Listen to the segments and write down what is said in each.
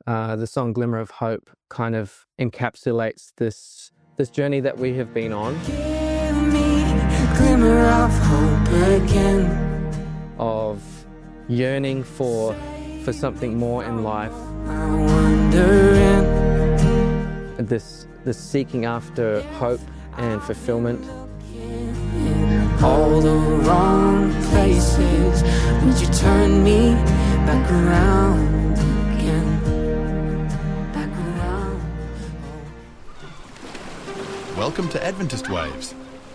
the song Glimmer of Hope kind of encapsulates this journey that we have been on. Give me a glimmer of hope again. Of yearning for something more in life. I'm wondering. This seeking after hope and fulfillment. In all the wrong places, would you turn me back around again? Back around. Welcome to Adventist Waves.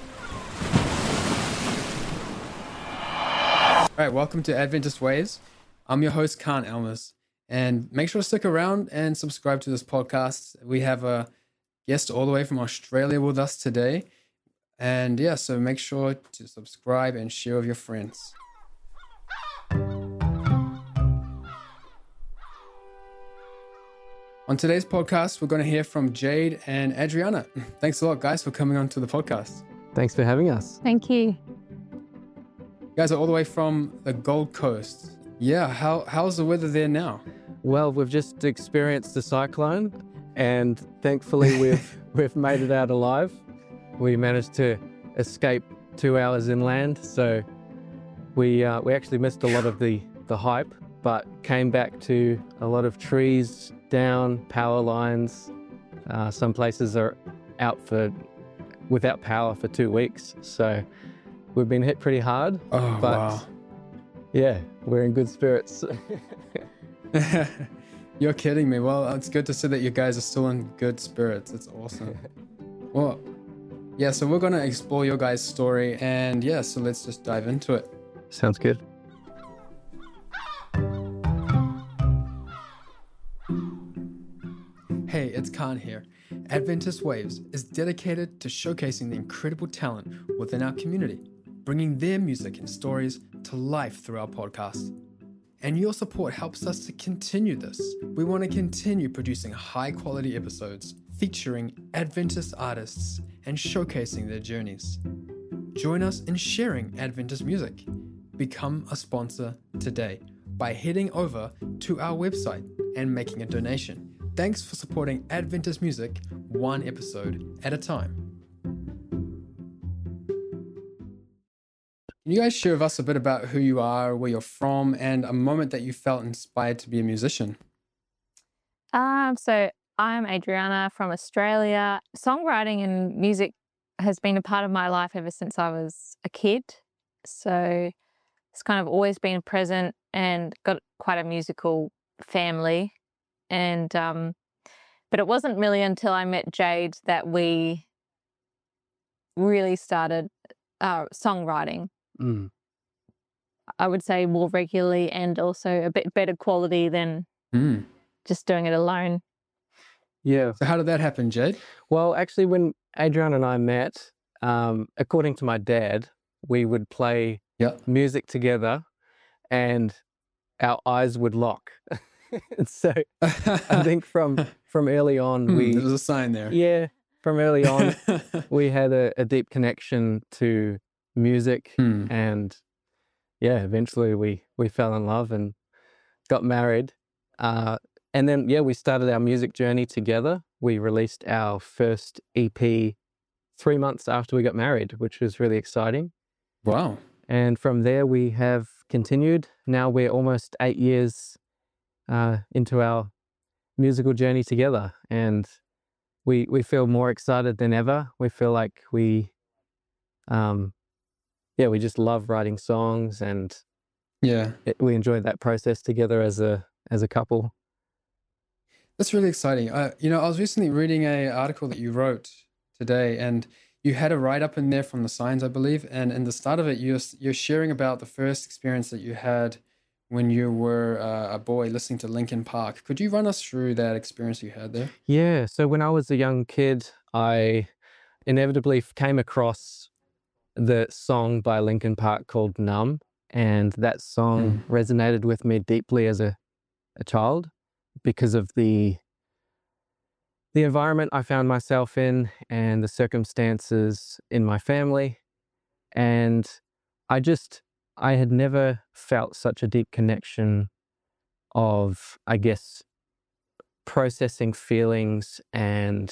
All right, welcome to Adventist Waves. I'm your host, Khan Elmas, and make sure to stick around and subscribe to this podcast. We have a guest all the way from Australia with us today, and yeah, so make sure to subscribe and share with your friends. On today's podcast, we're going to hear from Jade and Adriana. Thanks a lot, guys, for coming on to the podcast. Thanks for having us. Thank you. You guys are all the way from the Gold Coast. Yeah, how's the weather there now? Well, we've just experienced the cyclone, and thankfully we've made it out alive. We managed to escape 2 hours inland, so we actually missed a lot of the hype, but came back to a lot of trees down, power lines. Some places are out without power for 2 weeks, so we've been hit pretty hard. Oh, but wow. Yeah, we're in good spirits. You're kidding me. Well, it's good to see that you guys are still in good spirits. It's awesome. Well, yeah, so we're going to explore your guys' story, and yeah, so let's just dive into it. Sounds good. Hey, it's Khan here. Adventist Waves is dedicated to showcasing the incredible talent within our community, bringing their music and stories to life through our podcast. And your support helps us to continue this. We want to continue producing high-quality episodes featuring Adventist artists and showcasing their journeys. Join us in sharing Adventist music. Become a sponsor today by heading over to our website and making a donation. Thanks for supporting Adventist music one episode at a time. Can you guys share with us a bit about who you are, where you're from, and a moment that you felt inspired to be a musician? So I'm Adriana from Australia. Songwriting and music has been a part of my life ever since I was a kid. So it's kind of always been present and got quite a musical family. And but it wasn't really until I met Jade that we really started songwriting. Mm. I would say more regularly and also a bit better quality than just doing it alone. Yeah. So how did that happen, Jade? Well, actually, when Adrian and I met, according to my dad, we would play music together and our eyes would lock. So I think from early on, there was a sign there. Yeah, from early on, we had a deep connection to music, and yeah, eventually we fell in love and got married. And then, we started our music journey together. We released our first EP 3 months after we got married, which was really exciting. Wow. And from there, we have continued. Now we're almost 8 years into our musical journey together, and we feel more excited than ever. We feel like we just love writing songs, and we enjoy that process together as a couple. That's really exciting. I was recently reading an article that you wrote today, and you had a write-up in there from the Signs, I believe, and in the start of it, you're sharing about the first experience that you had when you were a boy listening to Linkin Park. Could you run us through that experience you had there? Yeah, so when I was a young kid, I inevitably came across the song by Linkin Park called Numb, and that song resonated with me deeply as a child because of the environment I found myself in and the circumstances in my family. And I had never felt such a deep connection of, I guess, processing feelings and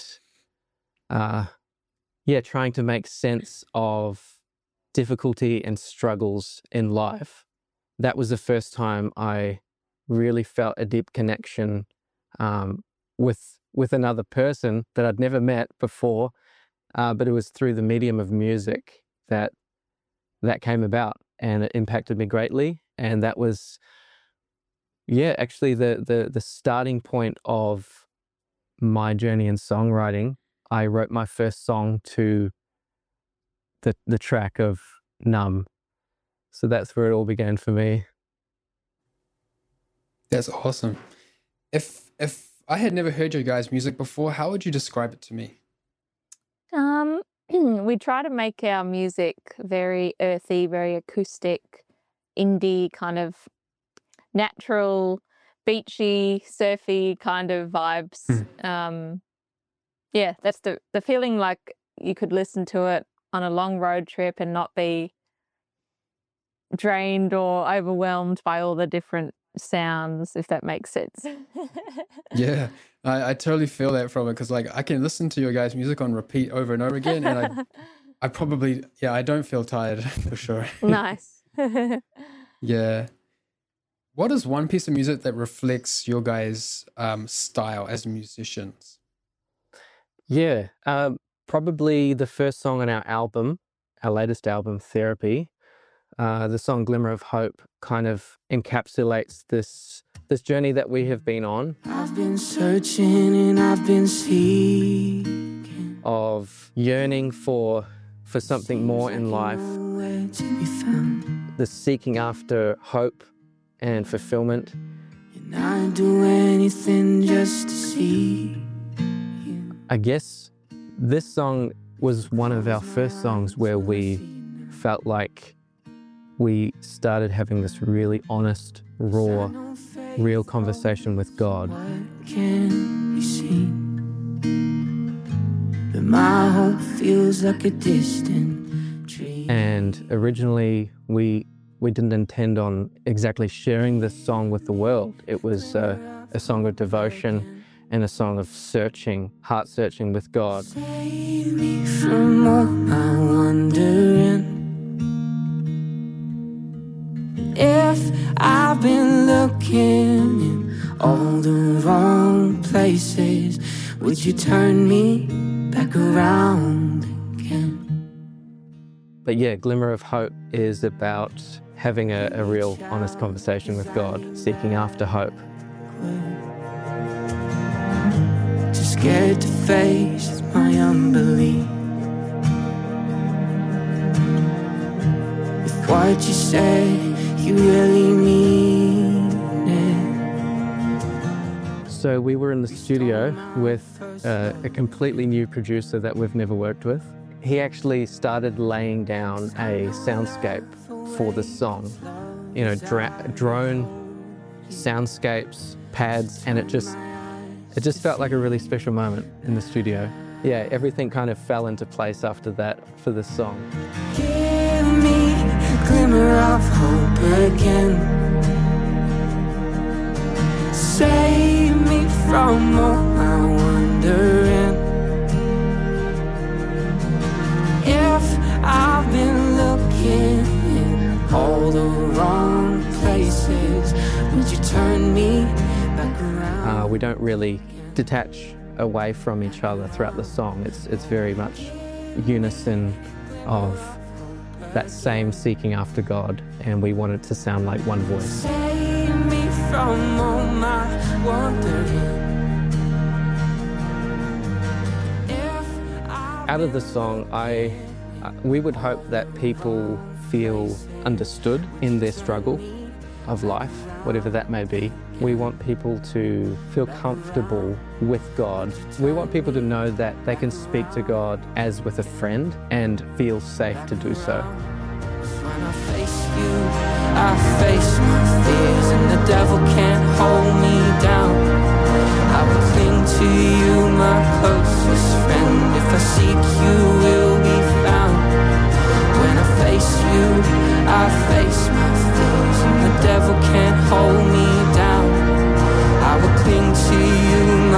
trying to make sense of difficulty and struggles in life. That was the first time I really felt a deep connection with another person that I'd never met before, but it was through the medium of music that came about, and it impacted me greatly. And that was, actually the starting point of my journey in songwriting. I wrote my first song to the track of Numb. So that's where it all began for me. That's awesome. If I had never heard your guys' music before, how would you describe it to me? We try to make our music very earthy, very acoustic, indie, kind of natural, beachy, surfy kind of vibes. That's the feeling, like you could listen to it on a long road trip and not be drained or overwhelmed by all the different sounds, if that makes sense. Yeah, I totally feel that from it, because like I can listen to your guys' music on repeat over and over again, and I probably, I don't feel tired for sure. Nice. Yeah. What is one piece of music that reflects your guys' style as musicians? Yeah, probably the first song on our latest album, Therapy. The song Glimmer of Hope kind of encapsulates this journey that we have been on. I've been searching and I've been seeking, of yearning for something more in life, nowhere to be found. the seeking after hope and fulfillment. And I'd do anything just to see you. I guess this song was one of our first songs where we felt like we started having this really honest, raw, real conversation with God. What can be seen? But my hope feels like a distant dream. And originally we didn't intend on exactly sharing this song with the world. It was a song of devotion and a song of searching, heart searching with God. Save me from all my wandering. If I've been looking in all the wrong places, would you turn me back around again? But yeah, Glimmer of Hope is about having a real honest conversation with God, seeking after hope. Too scared to face my unbelief. If what you say, you really mean it. So we were in the studio with a completely new producer that we've never worked with. He actually started laying down a soundscape for the song, drone soundscapes, pads, and it just felt like a really special moment in the studio. Yeah, everything kind of fell into place after that for this song. Give me a glimmer of hope again. Save me from all my wandering. If I've been looking in all the wrong places, would you turn me back around? We don't really detach away from each other throughout the song. It's very much unison of that same seeking after God, and we want it to sound like one voice. Save me from all my wandering. Out of the song, we would hope that people feel understood in their struggle of life, whatever that may be. We want people to feel comfortable with God. We want people to know that they can speak to God as with a friend and feel safe to do so. When I face you, I face my fears, and the devil can't hold me down. I will cling to you, my closest friend. If I seek you, will be found. When I face you, I face my fears, and the devil can't hold me down. I will cling to you,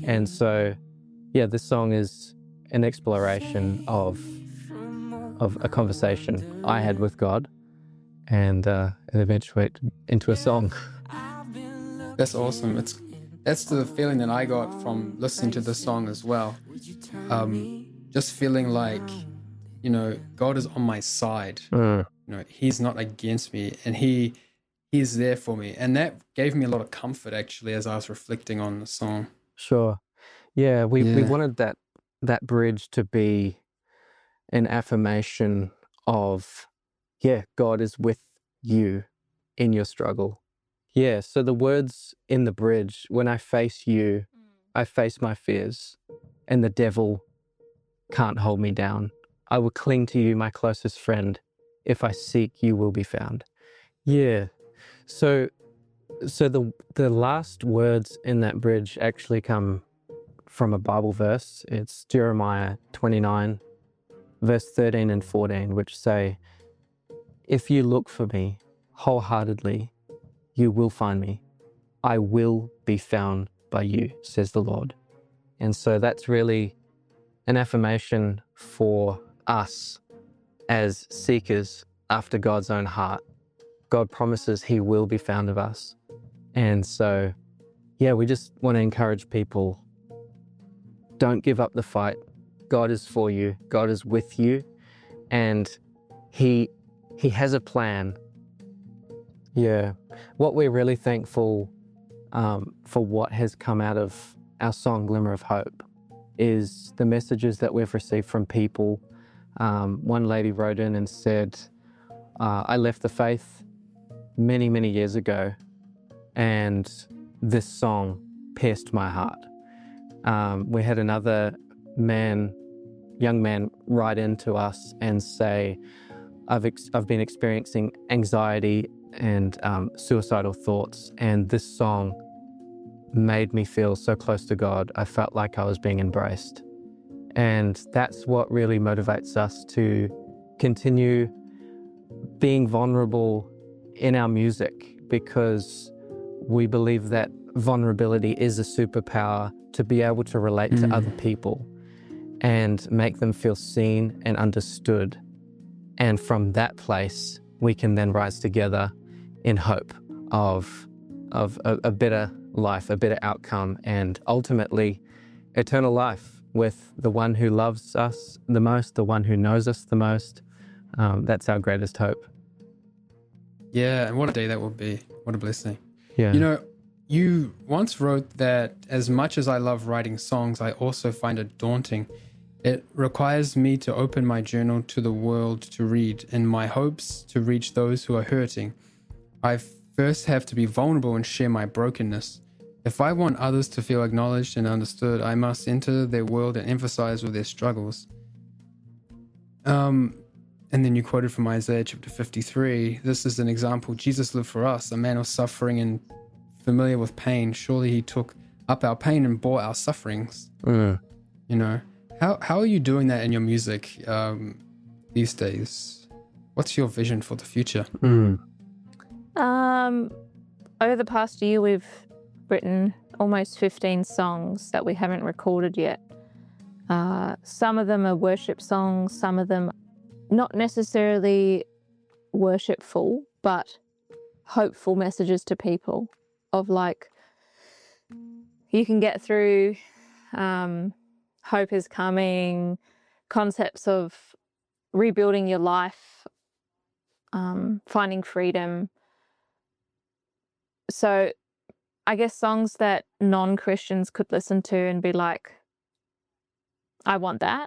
And so, yeah, this song is an exploration of a conversation I had with God, and it eventuated into a song. That's awesome. That's the feeling that I got from listening to this song as well. Just feeling like, God is on my side. He's not against me, and He's there for me. And that gave me a lot of comfort, actually, as I was reflecting on the song. Sure. Yeah, we wanted that bridge to be an affirmation of, God is with you in your struggle. Yeah, so the words in the bridge, when I face you, I face my fears, and the devil can't hold me down. I will cling to you, my closest friend. If I seek, you will be found. Yeah. So the last words in that bridge actually come from a Bible verse. It's Jeremiah 29, verse 13 and 14, which say, "If you look for me wholeheartedly, you will find me. I will be found by you, says the Lord." And so that's really an affirmation for us as seekers after God's own heart. God promises He will be found of us. And so, we just want to encourage people, don't give up the fight. God is for you. God is with you. And He has a plan. Yeah. What we're really thankful for what has come out of our song, Glimmer of Hope, is the messages that we've received from people. One lady wrote in and said, I left the faith many, many years ago, and this song pierced my heart. We had another young man write in to us and say, I've been experiencing anxiety and suicidal thoughts, and this song made me feel so close to God. I felt like I was being embraced. And that's what really motivates us to continue being vulnerable in our music, because we believe that vulnerability is a superpower to be able to relate to other people and make them feel seen and understood. And from that place, we can then rise together in hope of a better life, a better outcome, and ultimately eternal life with the one who loves us the most, the one who knows us the most. That's our greatest hope. Yeah, and what a day that will be. What a blessing. Yeah. You once wrote that as much as I love writing songs, I also find it daunting. It requires me to open my journal to the world to read, in my hopes to reach those who are hurting. I first have to be vulnerable and share my brokenness. If I want others to feel acknowledged and understood, I must enter their world and empathize with their struggles. And then you quoted from Isaiah chapter 53. This is an example. Jesus lived for us, a man of suffering and familiar with pain. Surely He took up our pain and bore our sufferings. How are you doing that in your music these days? What's your vision for the future? Over the past year, we've written almost 15 songs that we haven't recorded yet. Some of them are worship songs, some of them not necessarily worshipful, but hopeful messages to people of like, you can get through, hope is coming, concepts of rebuilding your life, finding freedom. So I guess songs that non-Christians could listen to and be like, I want that.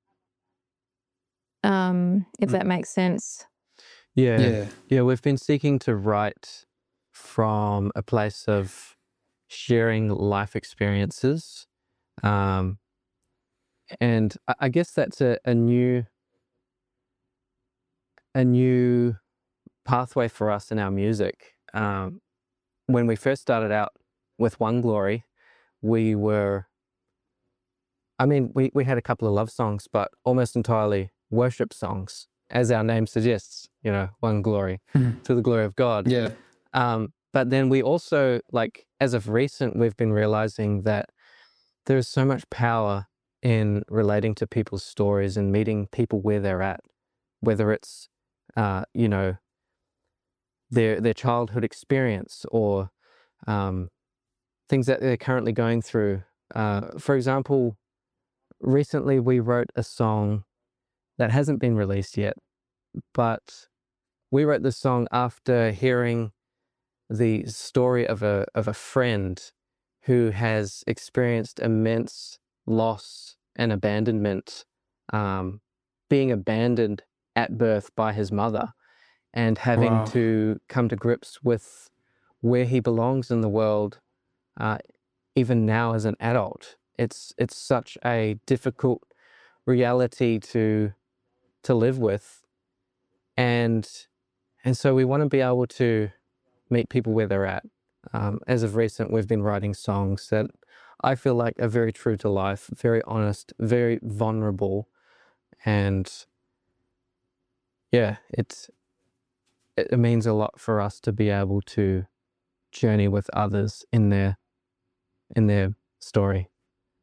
If that makes sense. Yeah, we've been seeking to write from a place of sharing life experiences. And I guess that's a new pathway for us in our music. When we first started out with One Glory, we had a couple of love songs, but almost entirely worship songs, as our name suggests, One Glory, to the glory of God. Yeah. But then we also, as of recent, we've been realizing that there's so much power in relating to people's stories and meeting people where they're at, whether it's, you know, their childhood experience or things that they're currently going through. For example, recently we wrote a song that hasn't been released yet, but we wrote this song after hearing the story of a friend who has experienced immense loss and abandonment, being abandoned at birth by his mother and having Wow. to come to grips with where he belongs in the world, even now as an adult. It's such a difficult reality to live with, and so we want to be able to meet people where they're at. As of recent, we've been writing songs that I feel like are very true to life, very honest, very vulnerable, and yeah, it means a lot for us to be able to journey with others in their story.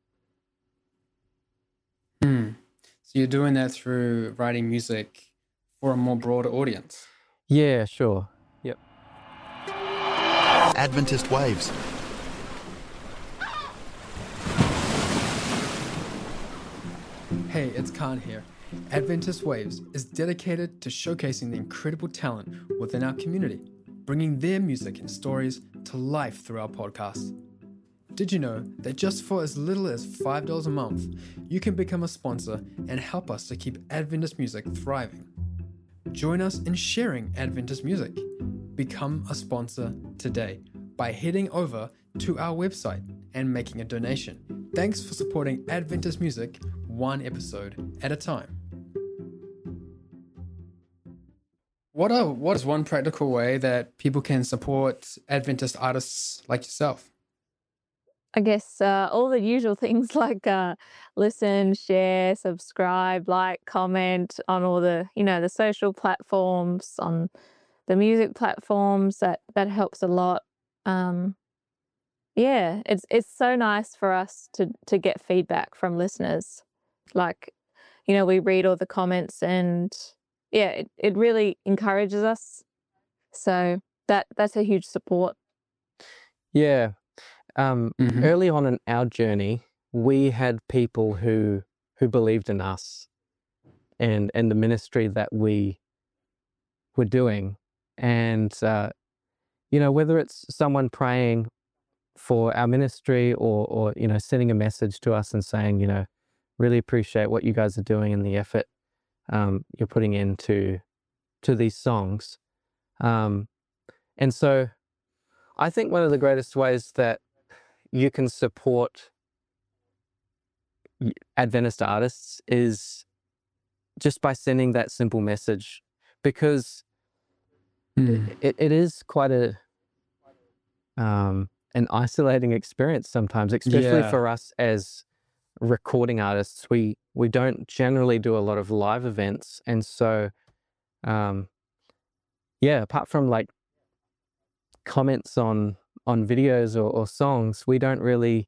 So you're doing that through writing music for a more broader audience. Yeah, sure. Yep. Adventist Waves. Hey, it's Khan here. Adventist Waves is dedicated to showcasing the incredible talent within our community, bringing their music and stories to life through our podcast. Did you know that just for as little as $5 a month, you can become a sponsor and help us to keep Adventist music thriving? Join us in sharing Adventist music. Become a sponsor today by heading over to our website and making a donation. Thanks for supporting Adventist music one episode at a time. What is one practical way that people can support Adventist artists like yourself? I guess all the usual things like listen, share, subscribe, like, comment on all the, the social platforms, on the music platforms. That helps a lot. Yeah, it's so nice for us to get feedback from listeners. Like, we read all the comments and yeah, it really encourages us. So that's a huge support. Yeah. Early on in our journey, we had people who believed in us and the ministry that we were doing. And, whether it's someone praying for our ministry or sending a message to us and saying, really appreciate what you guys are doing and the effort you're putting into these songs. And so I think one of the greatest ways that you can support Adventist artists is just by sending that simple message, because it is quite an isolating experience sometimes, especially for us as recording artists. We don't generally do a lot of live events, and so apart from like comments on videos or songs, we don't really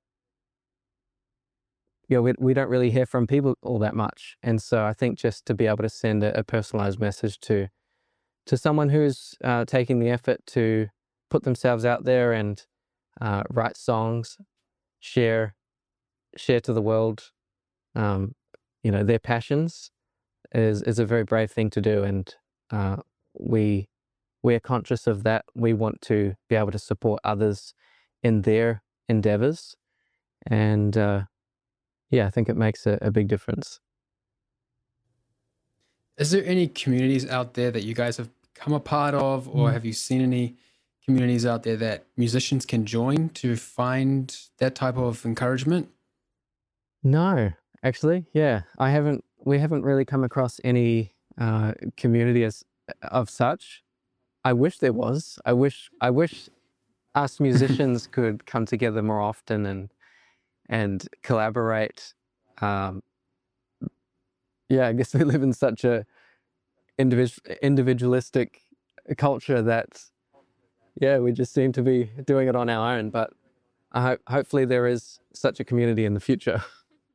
we don't really hear from people all that much. And so I think just to be able to send a personalized message to someone who's taking the effort to put themselves out there and write songs, share to the world their passions is a very brave thing to do, and we're conscious of that. We want to be able to support others in their endeavors. And I think it makes a big difference. Is there any communities out there that you guys have come a part of, or have you seen any communities out there that musicians can join to find that type of encouragement? No, actually, we haven't really come across any community of such. I wish there was. I wish us musicians could come together more often and collaborate. I guess we live in such a individualistic culture that we just seem to be doing it on our own. But hopefully there is such a community in the future.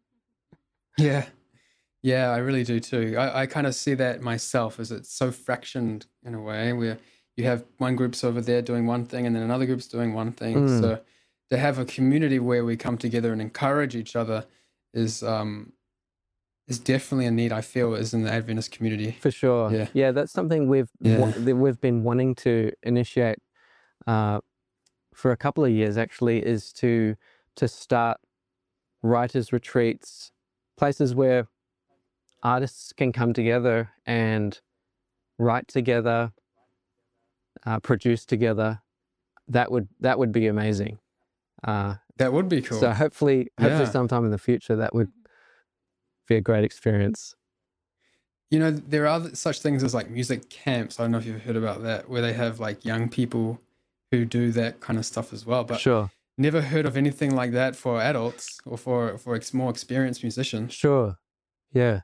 Yeah, I really do too. I kind of see that myself as it's so fractioned in a way where you have one group's over there doing one thing and then another group's doing one thing. So to have a community where we come together and encourage each other is definitely a need I feel is in the Adventist community. For sure. Yeah, that's something we've been wanting to initiate for a couple of years actually, is to start writers' retreats, places where artists can come together and write together, produce together. That would be amazing. That would be cool. So hopefully sometime in the future that would be a great experience. You know, there are such things as like music camps. I don't know if you've heard about that, where they have like young people who do that kind of stuff as well. But sure. Never heard of anything like that for adults or for more experienced musicians. Sure. Yeah.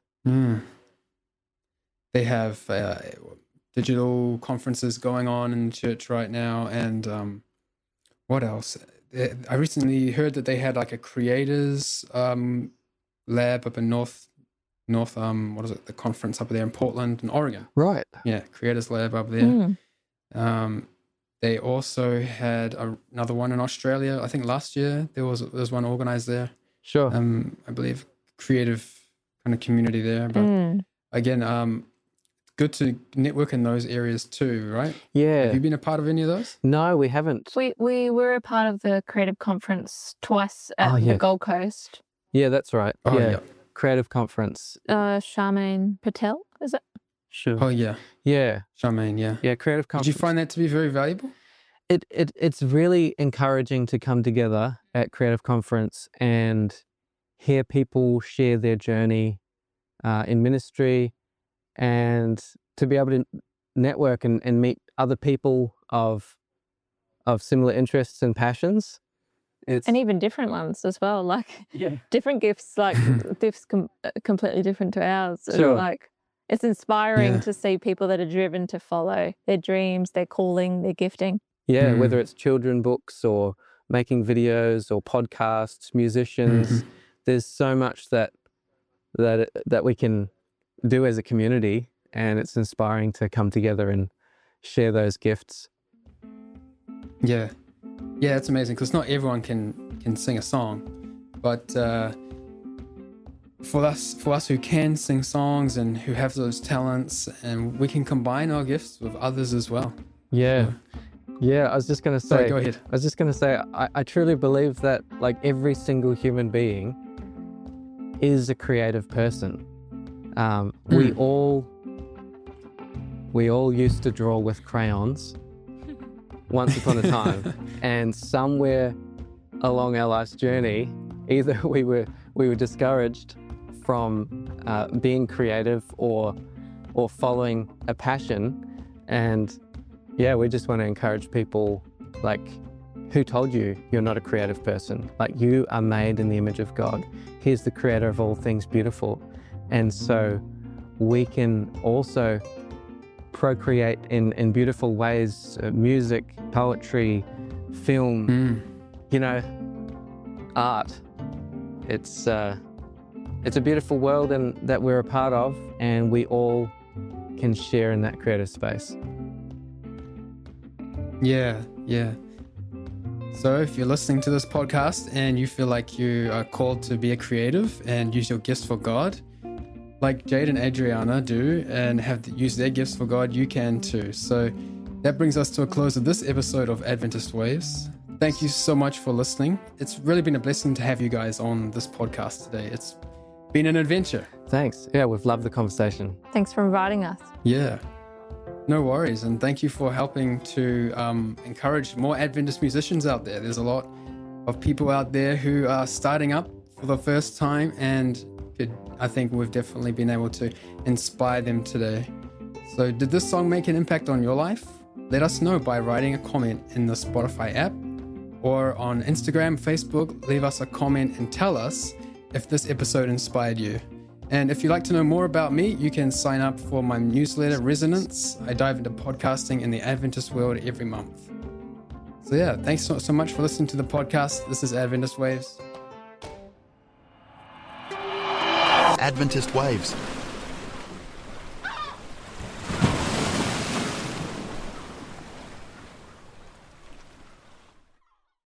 They have digital conferences going on in church right now. And what else? I recently heard that they had like a creators lab up in North, what is it? The conference up there in Portland and Oregon. Right. Yeah, creators lab up there. They also had another one in Australia. I think last year there was one organized there. Sure. I believe creative kind of community there. But again, good to network in those areas too, right? Yeah. Have you been a part of any of those? No, we haven't. We were a part of the Creative Conference twice at the Gold Coast. Yeah, that's right. Oh, yeah. Creative Conference. Charmaine Patel, is it? Sure. Oh, yeah. Yeah. Charmaine, yeah. Yeah, Creative Conference. Did you find that to be very valuable? It's really encouraging to come together at Creative Conference and hear people share their journey in ministry, and to be able to network and meet other people of similar interests and passions. And even different ones as well, like different gifts, like gifts completely different to ours. Sure. Like it's inspiring to see people that are driven to follow their dreams, their calling, their gifting. Yeah, whether it's children books or making videos or podcasts, musicians, there's so much that we can do as a community, and it's inspiring to come together and share those gifts. Yeah, it's amazing because not everyone can sing a song, but for us who can sing songs and who have those talents, and we can combine our gifts with others as well. Yeah. Yeah, I was just going to say, Sorry, go ahead. I was just going to say, I truly believe that like every single human being is a creative person. We all used to draw with crayons once upon a time, and somewhere along our life's journey, either we were discouraged from being creative or following a passion, and we just want to encourage people, like, who told you you're not a creative person? Like, you are made in the image of God. He's the creator of all things beautiful. And so we can also procreate in beautiful ways, music, poetry, film, art. It's a beautiful world and that we're a part of, and we all can share in that creative space. Yeah. So if you're listening to this podcast and you feel like you are called to be a creative and use your gifts for God, like Jade and Adriana do, and have used their gifts for God, you can too. So that brings us to a close of this episode of Adventist Waves. Thank you so much for listening. It's really been a blessing to have you guys on this podcast today. It's been an adventure. Thanks. Yeah, we've loved the conversation. Thanks for inviting us. Yeah. No worries, and thank you for helping to encourage more Adventist musicians out there. There's a lot of people out there who are starting up for the first time, and I think we've definitely been able to inspire them today. So did this song make an impact on your life? Let us know by writing a comment in the Spotify app or on Instagram, Facebook. Leave us a comment and tell us if this episode inspired you. And if you'd like to know more about me, you can sign up for my newsletter, Resonance. I dive into podcasting in the Adventist world every month. So yeah, thanks so much for listening to the podcast. This is Adventist Waves. Adventist Waves.